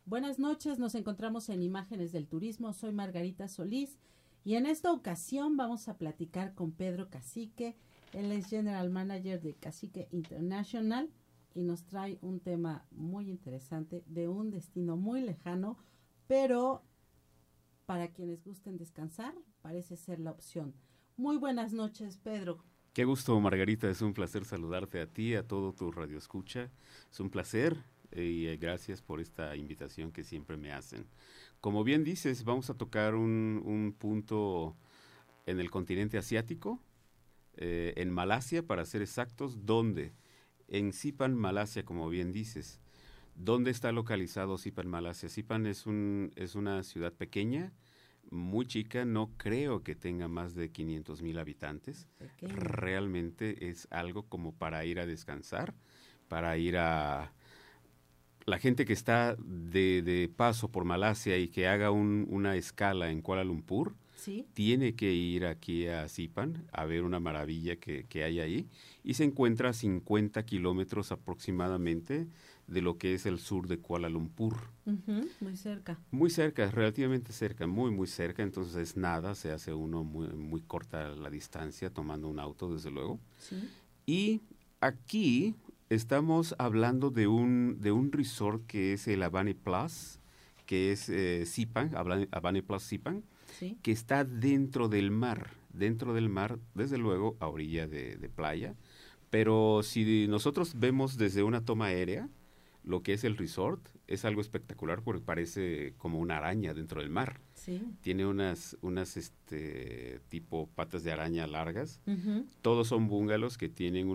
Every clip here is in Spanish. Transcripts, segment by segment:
Buenas noches, nos encontramos en Imágenes del Turismo. Soy Margarita Solís y en esta ocasión vamos a platicar con Pedro Cacique. Él es General Manager de Cacique International y nos trae un tema muy interesante de un destino muy lejano, pero para quienes gusten descansar parece ser la opción. Muy buenas noches, Pedro. Qué gusto, Margarita, es un placer saludarte a ti, a todo tu radioescucha. Es un placer y gracias por esta invitación que siempre me hacen. Como bien dices, vamos a tocar un punto en el continente asiático, en Malasia, para ser exactos. ¿Dónde? En Sipan, Malasia, como bien dices. ¿Dónde está localizado Sipan, Malasia? Sipan es una ciudad pequeña, muy chica, no creo que tenga más de 500,000 habitantes. Pequeño. Realmente es algo como para ir a descansar, para ir a... La gente que está de paso por Malasia y que haga una escala en Kuala Lumpur, ¿Sí? tiene que ir aquí a Sipan a ver una maravilla que hay ahí, y se encuentra a 50 kilómetros aproximadamente de lo que es el sur de Kuala Lumpur. Muy cerca. Muy cerca, relativamente cerca, muy, muy cerca, entonces es nada, se hace uno muy, muy corta la distancia tomando un auto, desde luego. ¿Sí? Y aquí estamos hablando de un resort que es el Abane Plus, que es Sipan, Abane Plus Sipan, ¿Sí? que está dentro del mar, desde luego a orilla de playa, pero si nosotros vemos desde una toma aérea, lo que es el resort es algo espectacular porque parece como una araña dentro del mar. ¿Sí? Tiene unas tipo patas de araña largas. Ujú. Todos son bungalows que tienen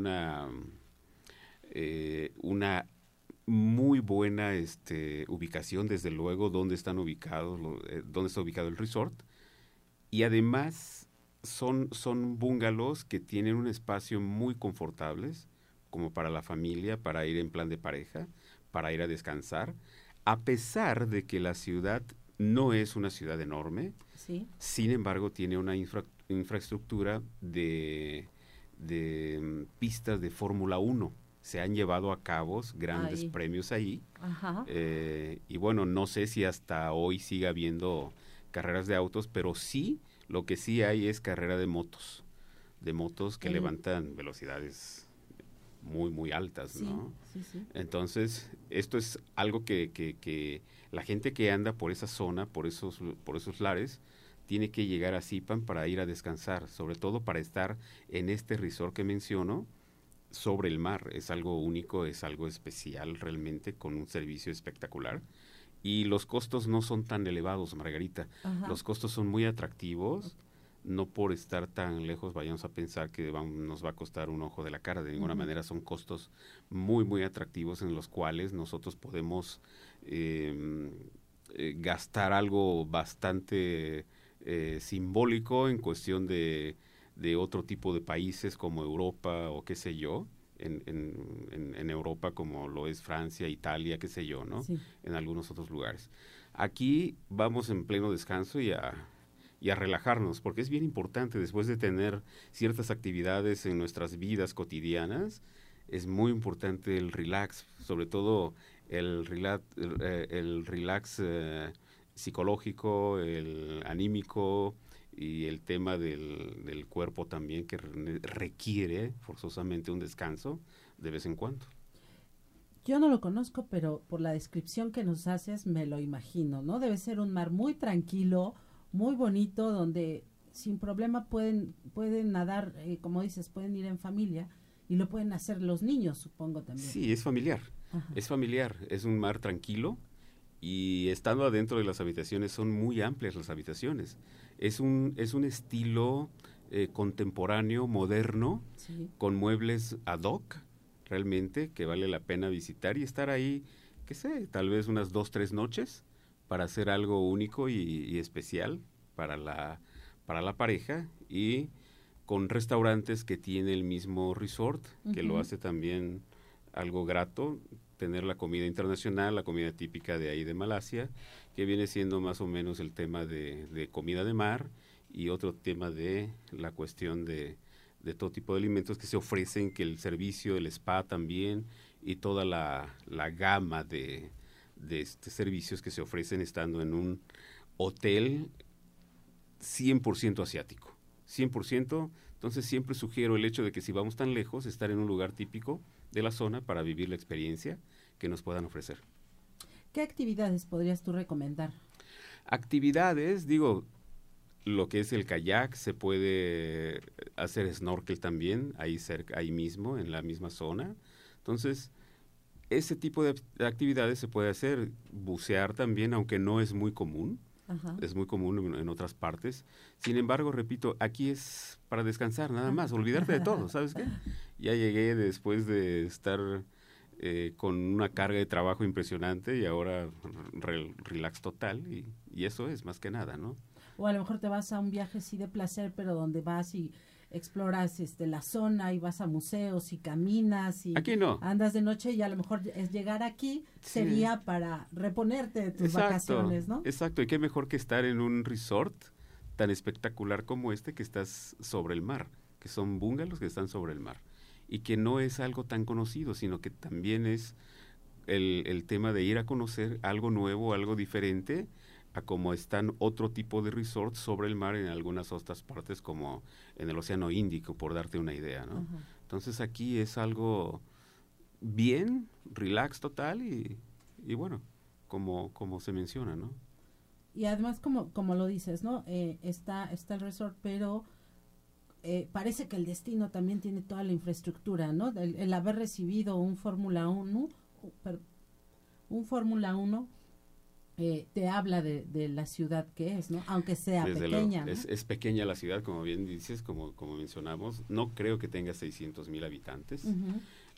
una muy buena ubicación, desde luego, dónde están ubicados, dónde está ubicado el resort. Y además son bungalows que tienen un espacio muy confortables, como para la familia, para ir en plan de pareja, para ir a descansar, a pesar de que la ciudad no es una ciudad enorme. ¿Sí? Sin embargo, tiene una infraestructura de pistas de Fórmula 1. Se han llevado a cabo grandes Ahí. premios ahí. Ajá. Y bueno, no sé si hasta hoy siga habiendo carreras de autos, pero sí, lo que sí hay es carrera de motos que El- levantan velocidades muy, muy altas, Sí, ¿no? sí. Entonces, esto es algo que la gente que anda por esa zona, por esos lares, tiene que llegar a Sipan para ir a descansar, sobre todo para estar en este resort que menciono, sobre el mar. Es algo único, es algo especial realmente, con un servicio espectacular. Y los costos no son tan elevados, Margarita. Ajá. Los costos son muy atractivos. No por estar tan lejos vayamos a pensar que nos va a costar un ojo de la cara. De ninguna Ujú. manera, son costos muy, muy atractivos en los cuales nosotros podemos gastar algo bastante simbólico en cuestión de otro tipo de países como Europa o qué sé yo. En Europa, como lo es Francia, Italia, qué sé yo, ¿no? Sí. En algunos otros lugares. Aquí vamos en pleno descanso y a relajarnos, porque es bien importante después de tener ciertas actividades en nuestras vidas cotidianas, es muy importante el relax, sobre todo el relax psicológico, el anímico y el tema del cuerpo también, que requiere forzosamente un descanso de vez en cuando. Yo no lo conozco, pero por la descripción que nos haces me lo imagino, ¿no? Debe ser un mar muy tranquilo, muy bonito, donde sin problema pueden nadar, como dices, pueden ir en familia y lo pueden hacer los niños, supongo también. Sí, Ajá. es familiar, es un mar tranquilo. Y estando adentro de las habitaciones, son muy amplias las habitaciones. Es un estilo contemporáneo, moderno, Sí. con muebles ad hoc, realmente, que vale la pena visitar y estar ahí, qué sé, tal vez unas 2, 3 noches para hacer algo único y especial para la pareja, y con restaurantes que tiene el mismo resort, que lo Ujú. hace también algo grato, tener la comida internacional, la comida típica de ahí de Malasia, que viene siendo más o menos el tema de comida de mar, y otro tema de la cuestión de todo tipo de alimentos que se ofrecen, que el servicio, el spa también, y toda la gama servicios que se ofrecen estando en un hotel 100% asiático. 100%, entonces siempre sugiero el hecho de que si vamos tan lejos, estar en un lugar típico de la zona para vivir la experiencia que nos puedan ofrecer. ¿Qué actividades podrías tú recomendar? Actividades, digo, lo que es el kayak, se puede hacer snorkel también, ahí cerca, ahí mismo, en la misma zona. Entonces, ese tipo de actividades se puede hacer. Bucear también, aunque no es muy común. Ajá. Es muy común en otras partes. Sin embargo, repito, aquí es para descansar, nada más, olvidarte de todo, ¿sabes qué? Ya llegué después de estar con una carga de trabajo impresionante y ahora relax total y eso es más que nada, ¿no? O a lo mejor te vas a un viaje sí de placer, pero donde vas y exploras la zona y vas a museos y caminas y aquí no. Andas de noche y a lo mejor es llegar aquí sería para reponerte de tus vacaciones, ¿no? Exacto, y qué mejor que estar en un resort tan espectacular como este que estás sobre el mar, que son bungalows que están sobre el mar y que no es algo tan conocido, sino que también es el tema de ir a conocer algo nuevo, algo diferente, a como están otro tipo de resorts sobre el mar en algunas otras partes como en el Océano Índico, por darte una idea, ¿no? Uh-huh. Entonces aquí es algo bien, relax total y bueno, como se menciona, ¿no? Y además como lo dices, ¿no? Está el resort, pero parece que el destino también tiene toda la infraestructura, ¿no? El haber recibido un Fórmula 1, te habla de la ciudad que es, ¿no? Aunque sea desde pequeña, luego, ¿no? Es pequeña la ciudad, como bien dices, como mencionamos. No creo que tenga 600,000 habitantes. Uh-huh.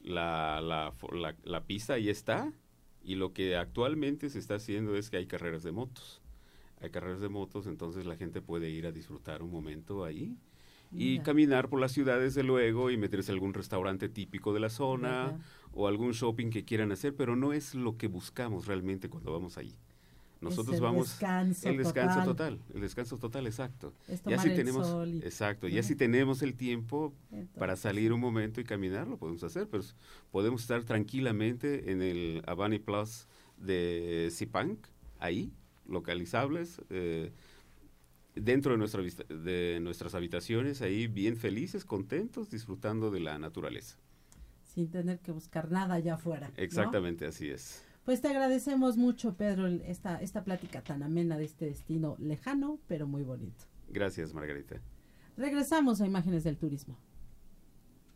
La pista ahí está, y lo que actualmente se está haciendo es que hay carreras de motos. Hay carreras de motos, entonces la gente puede ir a disfrutar un momento ahí y caminar por la ciudad, desde luego, y meterse a algún restaurante típico de la zona o algún shopping que quieran hacer, pero no es lo que buscamos realmente cuando vamos ahí. Nosotros vamos el descanso total, exacto. Ya si tenemos ya si tenemos el tiempo para salir un momento y caminar, lo podemos hacer, pero podemos estar tranquilamente en el Avani Plus de Sepang, ahí, localizables, dentro de nuestras habitaciones, ahí bien felices, contentos, disfrutando de la naturaleza. Sin tener que buscar nada allá afuera, ¿no? Exactamente, así es. Pues te agradecemos mucho, Pedro, esta plática tan amena de este destino lejano, pero muy bonito. Gracias, Margarita. Regresamos a Imágenes del Turismo.